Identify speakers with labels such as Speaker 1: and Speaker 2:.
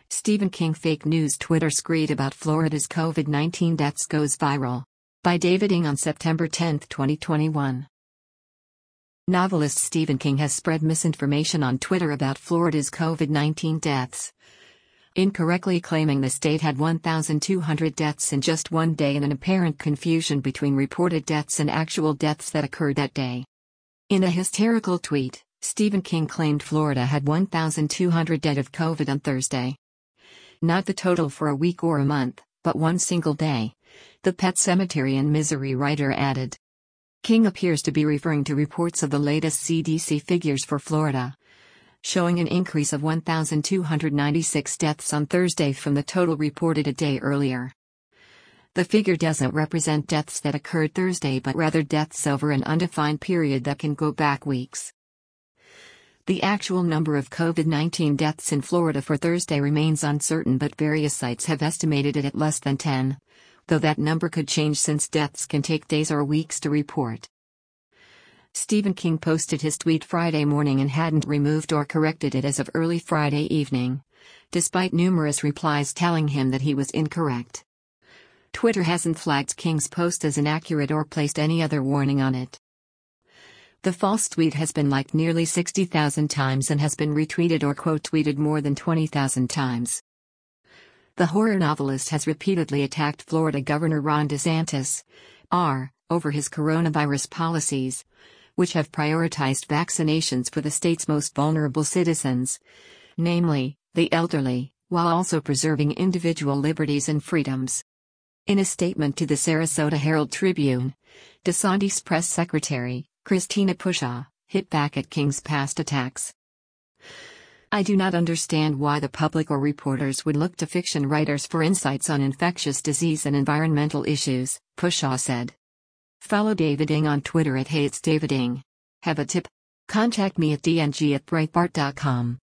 Speaker 1: Stephen King fake news Twitter screed about Florida's COVID-19 deaths goes viral. By David Ng on September 10, 2021. Novelist Stephen King has spread misinformation on Twitter about Florida's COVID-19 deaths, incorrectly claiming the state had 1,200 deaths in just one day in an apparent confusion between reported deaths and actual deaths that occurred that day. In a hysterical tweet, Stephen King claimed Florida had 1,200 dead of COVID on Thursday. Not the total for a week or a month, but one single day, the Pet Sematary in Misery writer added. King appears to be referring to reports of the latest CDC figures for Florida, showing an increase of 1,296 deaths on Thursday from the total reported a day earlier. The figure doesn't represent deaths that occurred Thursday but rather deaths over an undefined period that can go back weeks. The actual number of COVID-19 deaths in Florida for Thursday remains uncertain, but various sites have estimated it at less than 10, though that number could change since deaths can take days or weeks to report. Stephen King posted his tweet Friday morning and hadn't removed or corrected it as of early Friday evening, despite numerous replies telling him that he was incorrect. Twitter hasn't flagged King's post as inaccurate or placed any other warning on it. The false tweet has been liked nearly 60,000 times and has been retweeted or quote-tweeted more than 20,000 times. The horror novelist has repeatedly attacked Florida Governor Ron DeSantis, over his coronavirus policies, which have prioritized vaccinations for the state's most vulnerable citizens, namely, the elderly, while also preserving individual liberties and freedoms. In a statement to the Sarasota Herald Tribune, DeSantis press secretary, Christina Pushaw, hit back at King's past attacks. I do not understand why the public or reporters would look to fiction writers for insights on infectious disease and environmental issues, Pushaw said. Follow David Ng on Twitter at HeyIt'sDavidNg. Have a tip? Contact me at dng@breitbart.com.